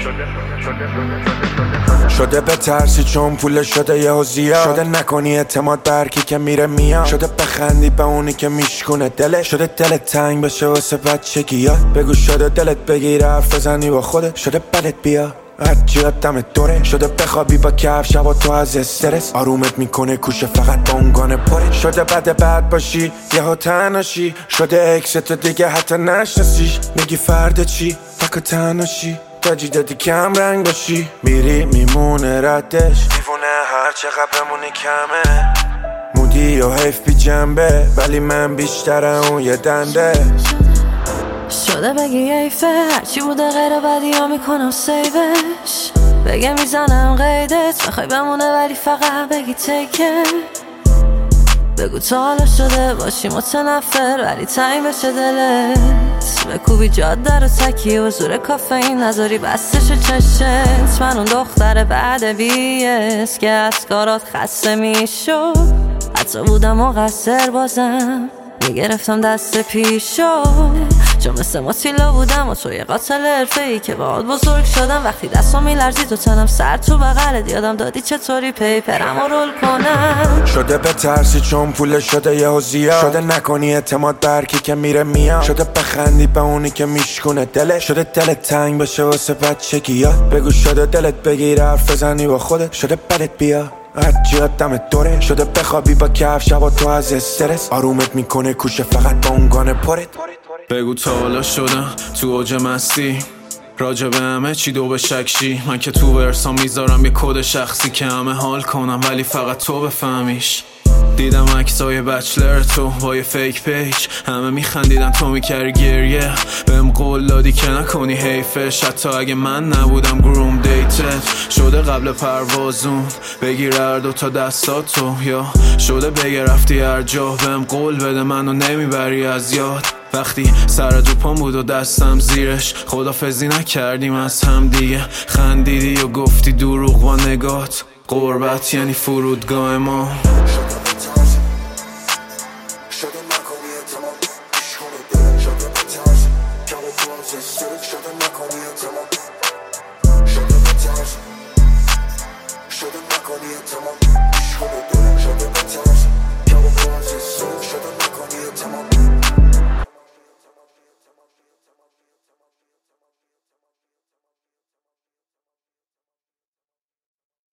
شده به ترسی چون پول شده یهو زیاد، شده نکنی اعتماد برکی که میره میاد، شده بخندی به اونی که میشکونه دلت، شده دلت تنگ بشه واسه بچگیات. بگو شده دلت بگیره حرف بزنی با خودت، شده بدت بیا هرچی دمت دوره، شده بخوابی با کف شبا تو از استرس، آرومت میکنه کوشه فقط با اونگانه پره، شده بد باشی یهو تنهاشی، شده اکست دیگه حتی نشناسیش، میگی فرد چی تک تنهاشی، تاجی دادی کم رنگ باشی، میری میمونه ردش دیوونه هر چقدر بمونی کمه، مودی و حیف بی جنبه ولی من بیشتره اون یه دنده. شده بگی ایفه هرچی بوده غیر بدی ها میکنم سیوش، بگه میزنم قیدت بخوای بمونه ولی فقط بگی تیکه، بگو تا حالا شده باشی متنفر ولی تنگ بشه دلت، بکوبی جاده رو تکی و زور کافئین نذاری بستش چشت، من اون دختر بعد بیس که از کارات خسته میشد، حتی بودم مقصر بازم میگرفتم دست پیشو، چون مثل ماتیلا بودم و توی قاتل حرفه‌ای که باهات بزرگ شدم، وقتی دستم میلرزید و تنم سر تو بغلت یادم دادی چطوری پیپرم رو رول کنم. شده به ترسی چون پول شده یهو زیاد، شده نکنی اعتماد برکی که میره میاد، شده بخندی به اونی که میشکونه دلت، شده دلت تنگ بشه واسه بچگیات. بگو شده دلت بگیره حرف بزنی با خودت، شده بدت بیا هرچی دمت دوره، شده بخوابی با کف شبا تو از استرس، آرومت میکنه کوشه فقط با اونگانه پرت. بگو تا حالا شدم تو اوج مستی راجع به همه چی دو به شکشی، من که تو ورسام میذارم یه کد شخصی که همه حال کنم ولی فقط تو بفهمیش. دیدم عکسای بچلر تو با یه فیک پیج، همه میخندیدن تو میکردی گریه، بهم قول دادی که نکنی حیفش، حتی اگه من نبودم گروم دیتت، شده قبل پروازون بگیر هر دو تا دستاتو، یا شده بگه رفتی هر جا، بهم قول بده منو نمیبری از یاد، وقتی سر دو پام بود و دستم زیرش، خدافزی نکردیم از هم دیگه، خندیدی و گفتی دروغ با نگات، غربت یعنی فرودگاه ما.